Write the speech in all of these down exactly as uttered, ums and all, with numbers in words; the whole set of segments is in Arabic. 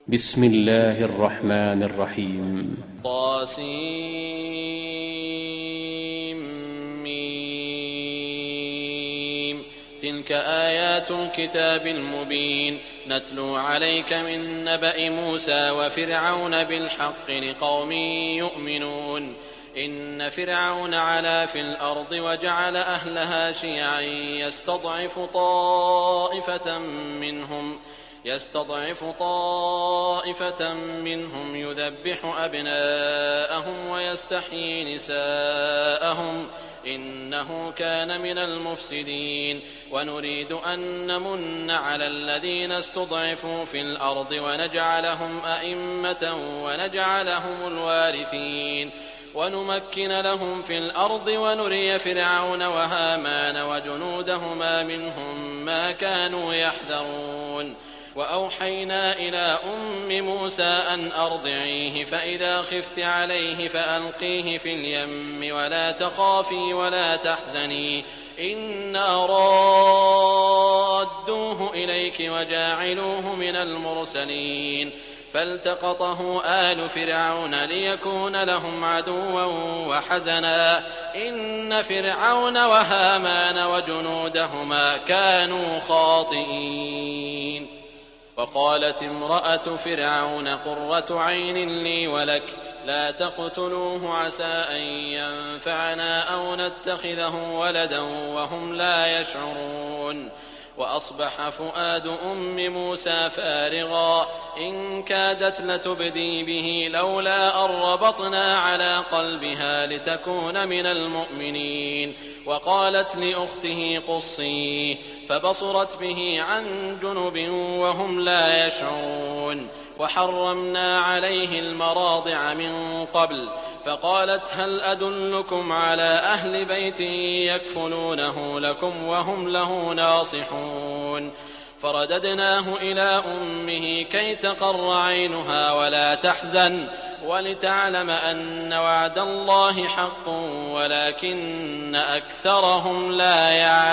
بسم الله الرحمن الرحيم. طاسيم. تلك آيات الكتاب المبين نتلو عليك من نبأ موسى وفرعون بالحق لقوم يؤمنون. إن فرعون علا في الأرض وجعل أهلها شيعا يستضعف طائفة منهم يستضعف طائفة منهم يذبح أبناءهم ويستحيي نساءهم إنه كان من المفسدين. ونريد أن نمن على الذين استضعفوا في الأرض ونجعلهم أئمة ونجعلهم الوارثين ونمكن لهم في الأرض ونري فرعون وهامان وجنودهما منهم ما كانوا يحذرون. وأوحينا إلى أم موسى أن أرضعيه فإذا خفت عليه فألقيه في اليم ولا تخافي ولا تحزني إنا رادوه إليك وجاعلوه من المرسلين. فالتقطه آل فرعون ليكون لهم عدوا وحزنا إن فرعون وهامان وجنودهما كانوا خاطئين. وقالت امرأة فرعون قرة عين لي ولك لا تقتلوه عسى أن ينفعنا أو نتخذه ولدا وهم لا يشعرون. وأصبح فؤاد أم موسى فارغا إن كادت لتبدي به لولا أن ربطنا على قلبها لتكون من المؤمنين. وقالت لأخته قصيه فبصرت به عن جنب وهم لا يشعرون. وحرمنا عليه المراضع من قبل فقالت هل أدلكم على أهل بيت يكفلونه لكم وهم له ناصحون. فرددناه إلى أمه كي تقر عينها ولا تحزن ولتعلم أن وعد الله حق ولكن أكثرهم لا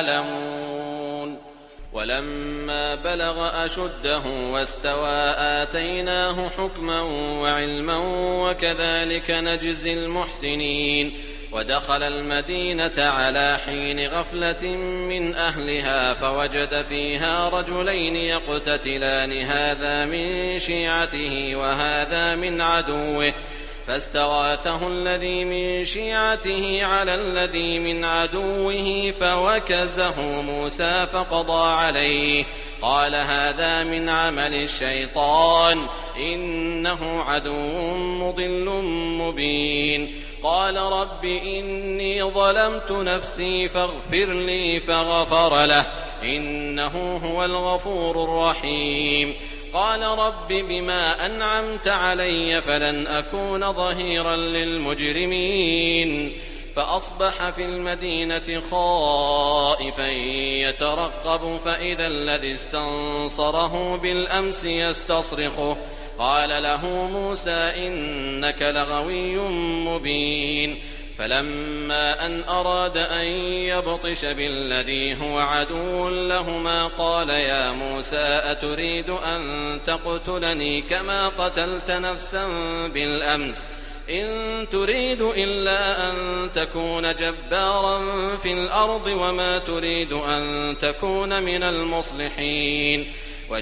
يعلمون. ولما بلغ أشده واستوى آتيناه حكما وعلما وكذلك نجزي المحسنين. ودخل المدينة على حين غفلة من أهلها فوجد فيها رجلين يقتتلان هذا من شيعته وهذا من عدوه فاستغاثه الذي من شيعته على الذي من عدوه فوكزه موسى فقضى عليه قال هذا من عمل الشيطان إنه عدو مضل مبين. قال رب إني ظلمت نفسي فاغفر لي فغفر له إنه هو الغفور الرحيم. قال رب بما أنعمت علي فلن أكون ظهيرا للمجرمين. فأصبح في المدينة خائفا يترقب فإذا الذي استنصره بالأمس يستصرخه قال له موسى إنك لغوي مبين. فلما أن أراد أن يبطش بالذي هو عدو لهما قال يا موسى أتريد أن تقتلني كما قتلت نفسا بالأمس إن تريد إلا أن تكون جبارا في الأرض وما تريد أن تكون من المصلحين.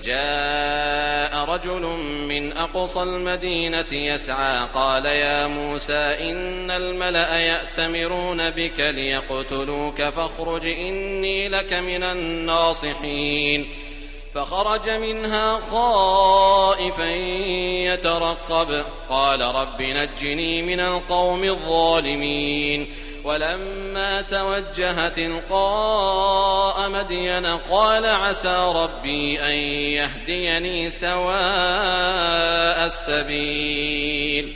وجاء رجل من أقصى المدينة يسعى قال يا موسى إن الملأ يأتمرون بك ليقتلوك فاخرج إني لك من الناصحين. فخرج منها خائفا يترقب قال رب نجني من القوم الظالمين. ولما توجه تلقاء مدين قال عسى ربي أن يهديني سواء السبيل.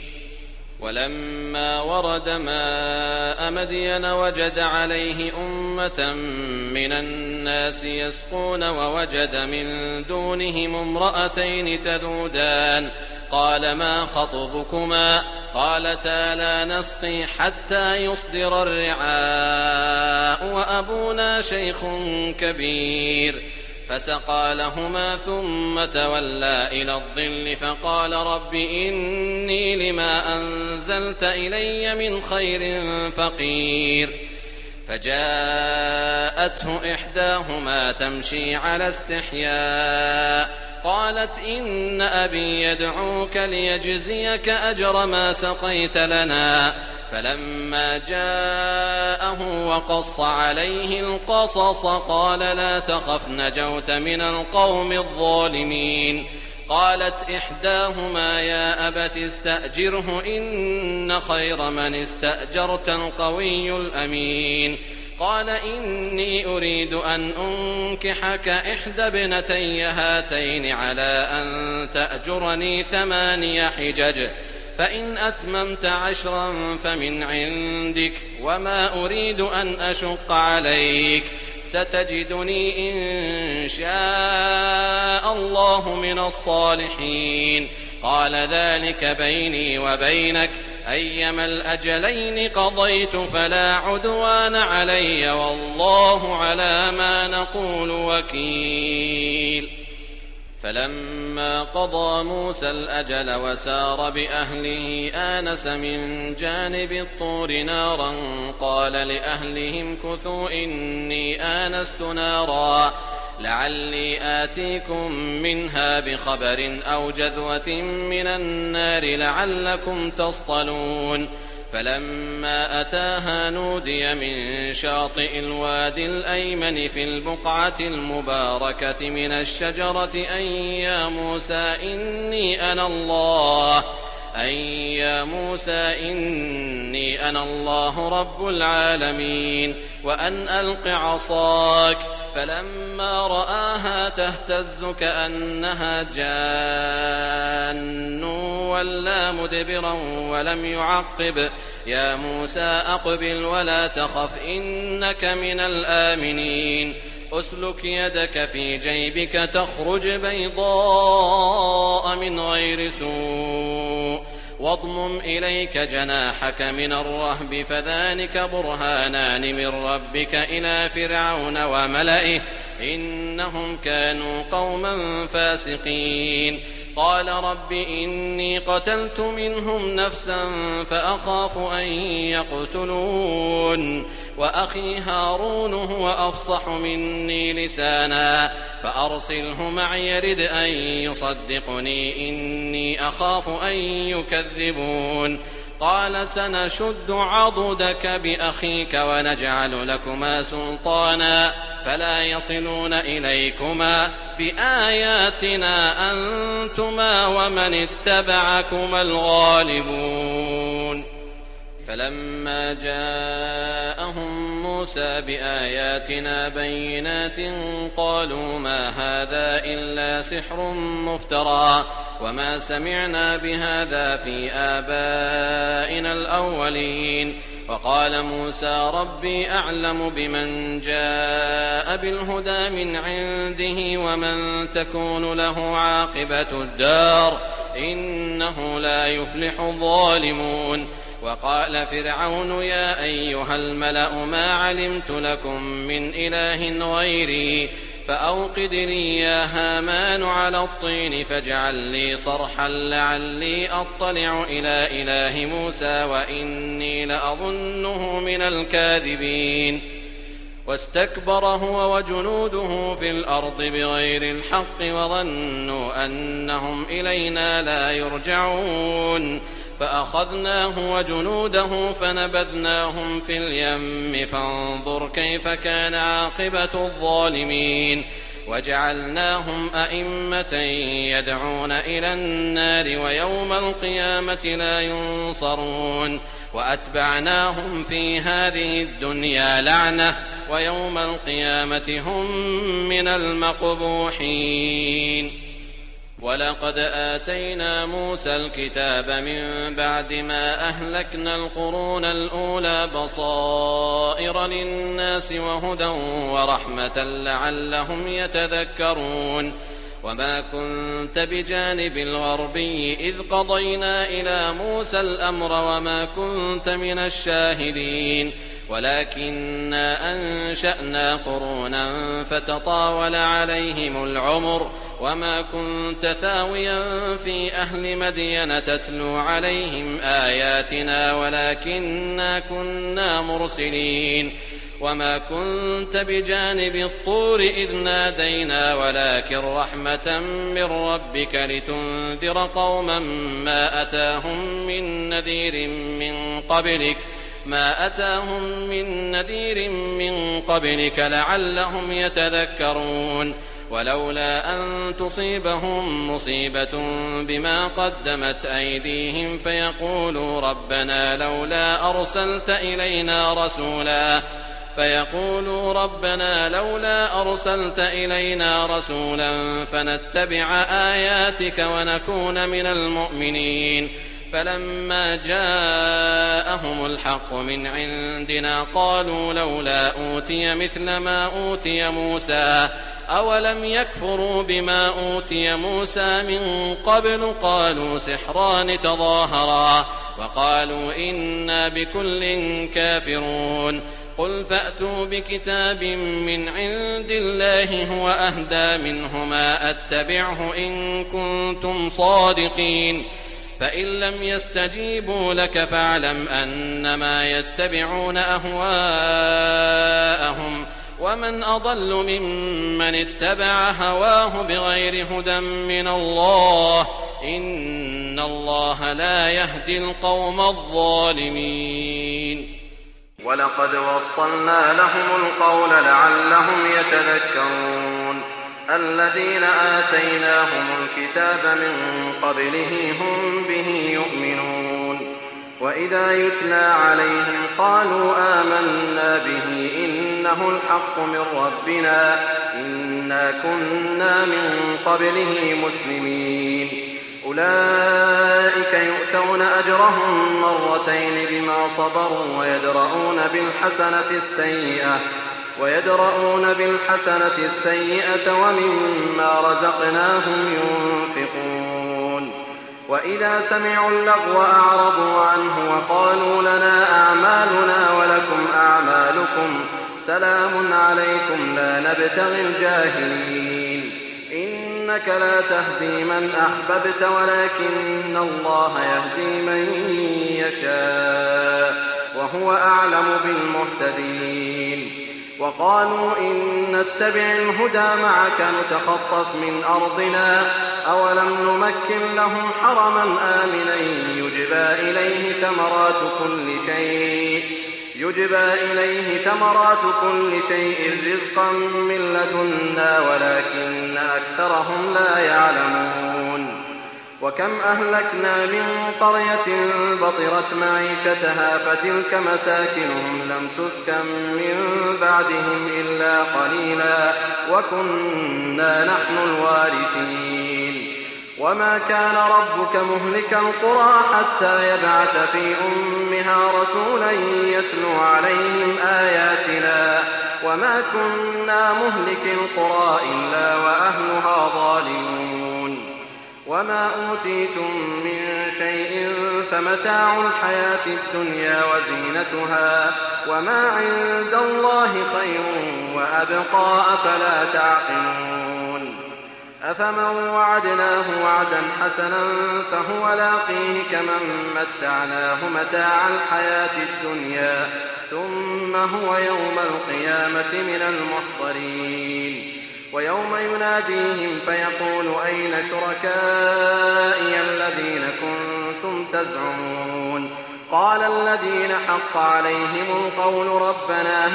ولما ورد ماء مدين وجد عليه أمة من الناس يسقون ووجد من دونهم امرأتين تذودان قال ما خطبكما قالتا لا نسقي حتى يصدر الرعاء وأبونا شيخ كبير. فسقى لهما ثم تولى إلى الظل فقال رب إني لما أنزلت إلي من خير فقير. فجاءته إحداهما تمشي على استحياء قالت إن أبي يدعوك ليجزيك أجر ما سقيت لنا. فلما جاءه وقص عليه القصص قال لا تخف نجوت من القوم الظالمين. قالت إحداهما يا أبت استأجره إن خير من استأجرت القوي الأمين. قال إني أريد أن أنكحك إحدى ابنتي هاتين على أن تأجرني ثماني حجج فإن أتممت عشرا فمن عندك وما أريد أن أشق عليك ستجدني إن شاء الله من الصالحين. قال ذلك بيني وبينك أيما الأجلين قضيت فلا عدوان علي والله على ما نقول وكيل. فلما قضى موسى الأجل وسار بأهله آنس من جانب الطور نارا قال لأهلهم كثوا إني آنست نارا لعلي آتيكم منها بخبر أو جذوة من النار لعلكم تصطلون. فلما أتاها نودي من شاطئ الوادي الأيمن في البقعة المباركة من الشجرة أن يا موسى إني أنا الله أن يا موسى إني أنا الله رب العالمين وأن ألق عصاك. فلما رآها تهتز كأنها جان ولا مدبرا ولم يعقب يا موسى أقبل ولا تخف إنك من الآمنين. أسلك يدك في جيبك تخرج بيضاء من غير سوء واضمم إليك جناحك من الرهب فذلك برهانان من ربك إلى فرعون وملئه إنهم كانوا قوما فاسقين. قال رب إني قتلت منهم نفسا فأخاف أن يقتلون وأخي هارون هو أفصح مني لسانا فأرسله معي يرد أن يصدقني إني أخاف أن يكذبون. قال سنشد عضدك بأخيك ونجعل لكما سلطانا فلا يصلون إليكما بآياتنا أنتما ومن اتبعكما الغالبون. فلما جاءهم موسى بآياتنا بينات قالوا ما هذا إلا سحر مفترى وما سمعنا بهذا في آبائنا الأولين. وقال موسى ربي أعلم بمن جاء بالهدى من عنده ومن تكون له عاقبة الدار إنه لا يفلح الظالمون. وقال فرعون يا أيها الملأ ما علمت لكم من إله غيري فأوقد لي يا هامان على الطين فاجعل لي صرحا لعلي أطلع إلى إله موسى وإني لأظنه من الكاذبين. واستكبر هو وجنوده في الأرض بغير الحق وظنوا أنهم إلينا لا يرجعون. فأخذناه وجنوده فنبذناهم في اليم فانظر كيف كان عاقبة الظالمين. وجعلناهم أئمة يدعون إلى النار ويوم القيامة لا ينصرون. وأتبعناهم في هذه الدنيا لعنة ويوم القيامة هم من المقبوحين. ولقد آتينا موسى الكتاب من بعد ما أهلكنا القرون الأولى بصائر للناس وهدى ورحمة لعلهم يتذكرون. وما كنت بجانب الغربي إذ قضينا إلى موسى الأمر وما كنت من الشاهدين. ولكننا أنشأنا قرونا فتطاول عليهم العمر وما كنت ثاويا في أهل مدين تتلو عليهم آياتنا ولكننا كنا مرسلين وما كنت بجانب الطور إذ نادينا ولكن رحمة من ربك لتنذر قوما ما أتاهم من نذير من قبلك ما أتاهم من نذير من قبلك لعلهم يتذكرون ولولا أن تصيبهم مصيبة بما قدمت أيديهم فيقولوا ربنا لولا أرسلت إلينا رسولا فيقولوا ربنا لولا أرسلت إلينا رسولا فنتبع آياتك ونكون من المؤمنين فلما جاءهم الحق من عندنا قالوا لولا أوتي مثل ما أوتي موسى أولم يكفروا بما أوتي موسى من قبل قالوا سحران تظاهرا وقالوا إنا بكل كافرون قل فأتوا بكتاب من عند الله هو أهدى منهما أتبعه إن كنتم صادقين فإن لم يستجيبوا لك فاعلم أنما يتبعون أهواءهم ومن أضل ممن اتبع هواه بغير هدى من الله إن الله لا يهدي القوم الظالمين ولقد وصلنا لهم القول لعلهم يتذكرون الذين آتيناهم الكتاب من قبله هم به يؤمنون وإذا يتلى عليهم قالوا آمنا به إنه الحق من ربنا إنا كنا من قبله مسلمين أولئك يؤتون أجرهم مرتين بما صبروا ويدرؤون بالحسنة السيئة ويدرؤون بالحسنة السيئة ومما رزقناهم ينفقون وإذا سمعوا اللغو أعرضوا عنه وقالوا لنا أعمالنا ولكم أعمالكم سلام عليكم لا نبتغي الجاهلين إنك لا تهدي من أحببت ولكن الله يهدي من يشاء وهو أعلم بالمهتدين وقالوا إن نتبع الهدى معك نتخطف من أرضنا أولم نمكن لهم حرما آمنا يجبى إليه ثمرات كل شيء يجبى إليه ثمرات كل شيء رزقا من لدنا ولكن أكثرهم لا يعلمون وكم أهلكنا من قرية بطرت معيشتها فتلك مساكنهم لم تسكن من بعدهم إلا قليلا وكنا نحن الوارثين وما كان ربك مهلك القرى حتى يبعث في أمها رسولا يتلو عليهم آياتنا وما كنا مهلك القرى إلا وأهلها ظالمون وما أوتيتم من شيء فمتاع الحياة الدنيا وزينتها وما عند الله خير وأبقى أفلا تعقلون أفمن وعدناه وعدا حسنا فهو لاقيه كمن متعناه متاع الحياة الدنيا ثم هو يوم القيامة من المحضرين ويوم يناديهم فيقول أين شركائي الذين كنتم تزعمون قال الذين حق عليهم القول ربنا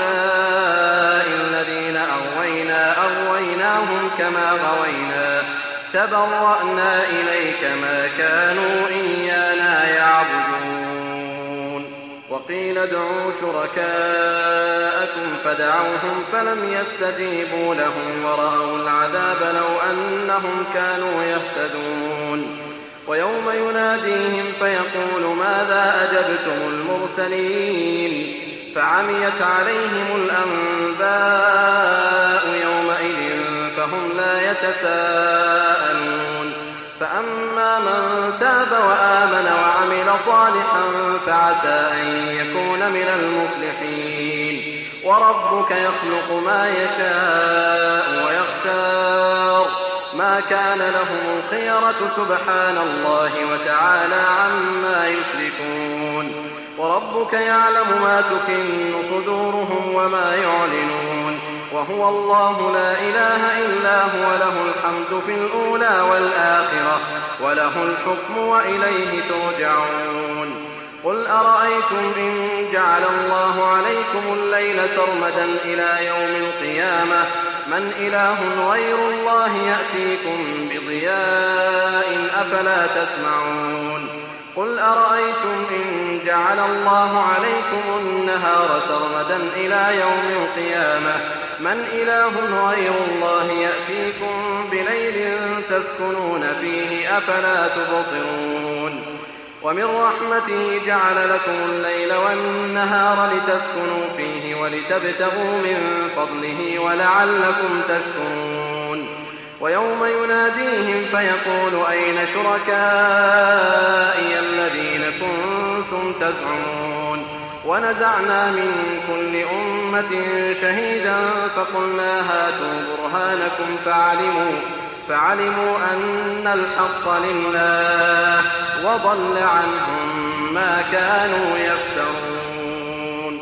هؤلاء الذين أغوينا أغويناهم كما غوينا تبرأنا إليك ما كانوا إيانا يعبدون وقيل ادعوا شركاءكم فدعوهم فلم يستجيبوا لهم ورأوا العذاب لو أنهم كانوا يهتدون ويوم يناديهم فيقول ماذا أجبتم المرسلين فعميت عليهم الأنباء يومئذ فهم لا يتساءلون فأما إلا من تاب وآمن وعمل صالحا فعسى أن يكون من المفلحين وربك يخلق ما يشاء ويختار ما كان لهم الخيرة سبحان الله وتعالى عما يشركون وربك يعلم ما تكن صدورهم وما يعلنون وهو الله لا إله إلا هو له الحمد في الأولى والآخرة وله الحكم وإليه ترجعون قل أرأيتم إن جعل الله عليكم الليل سرمدا إلى يوم القيامة من إله غير الله يأتيكم بضياء أفلا تسمعون قل أرأيتم إن جعل الله عليكم النهار سرمدا إلى يوم القيامة من إله غير الله يأتيكم بليل تسكنون فيه أفلا تبصرون ومن رحمته جعل لكم الليل والنهار لتسكنوا فيه ولتبتغوا من فضله ولعلكم تشكرون ويوم يناديهم فيقول أين شركائي الذين كنتم تزعمون ونزعنا من كل أمة شهيدا فقلنا هاتوا برهانكم فعلموا, فعلموا أن الحق لله وضل عنهم ما كانوا يفترون.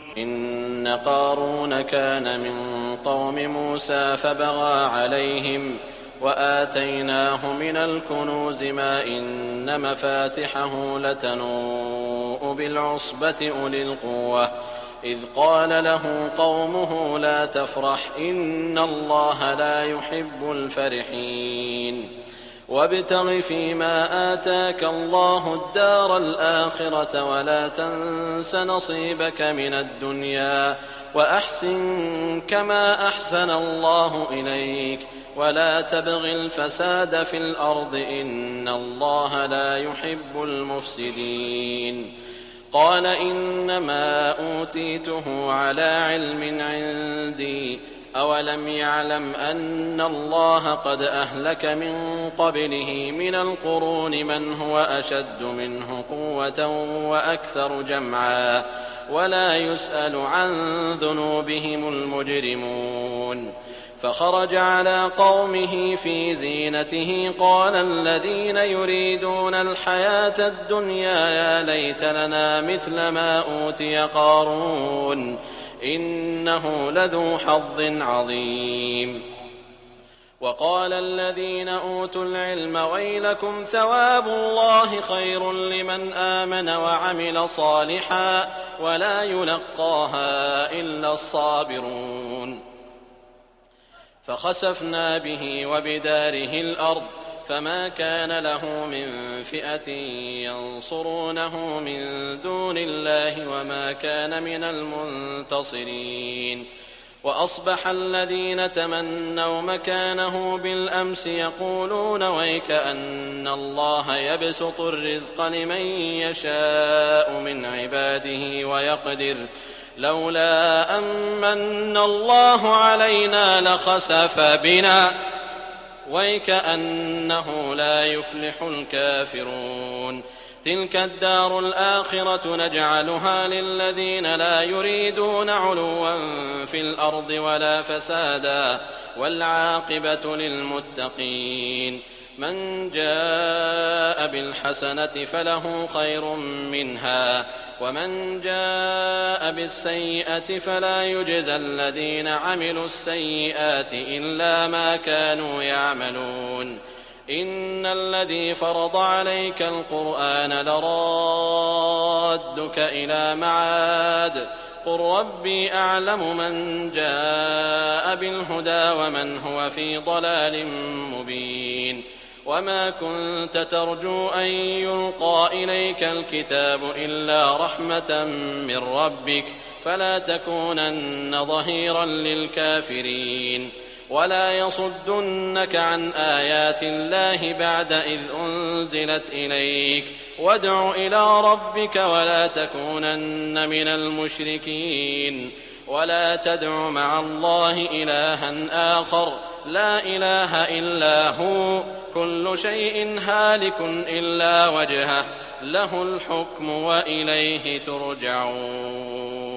إن قارون كان من قوم موسى فبغى عليهم وآتيناه من الكنوز ما إن مفاتحه لتنوء بالعصبة أولي القوة إذ قال له قومه لا تفرح إن الله لا يحب الفرحين وابتغ فيما آتاك الله الدار الآخرة ولا تنس نصيبك من الدنيا وأحسن كما أحسن الله إليك ولا تبغ الفساد في الأرض إن الله لا يحب المفسدين قال إنما أوتيته على علم عندي أولم يعلم أن الله قد أهلك من قبله من القرون من هو أشد منه قوة وأكثر جمعا ولا يسأل عن ذنوبهم المجرمون فخرج على قومه في زينته قال الذين يريدون الحياة الدنيا يا ليت لنا مثل ما أوتي قارون إنه لذو حظ عظيم وقال الذين أوتوا العلم ويلكم ثواب الله خير لمن آمن وعمل صالحا ولا يلقاها إلا الصابرون فخسفنا به وبداره الأرض فما كان له من فئة ينصرونه من دون الله وما كان من المنتصرين وأصبح الذين تمنوا مكانه بالأمس يقولون ويك أن الله يبسط الرزق لمن يشاء من عباده ويقدر لولا أمن الله علينا لخسف بنا ويكأنه لا يفلح الكافرون تلك الدار الآخرة نجعلها للذين لا يريدون علوا في الأرض ولا فسادا والعاقبة للمتقين من جاء بالحسنة فله خير منها ومن جاء بالسيئة فلا يجزى الذين عملوا السيئات إلا ما كانوا يعملون إن الذي فرض عليك القرآن لرادك إلى معاد قل ربي أعلم من جاء بالهدى ومن هو في ضلال مبين وما كنت ترجو أن يلقى إليك الكتاب إلا رحمة من ربك فلا تكونن ظهيرا للكافرين ولا يصدنك عن آيات الله بعد إذ أنزلت إليك وادع إلى ربك ولا تكونن من المشركين ولا تدع مع الله إلها آخر لا إله إلا هو كل شيء هالك إلا وجهه له الحكم وإليه ترجعون.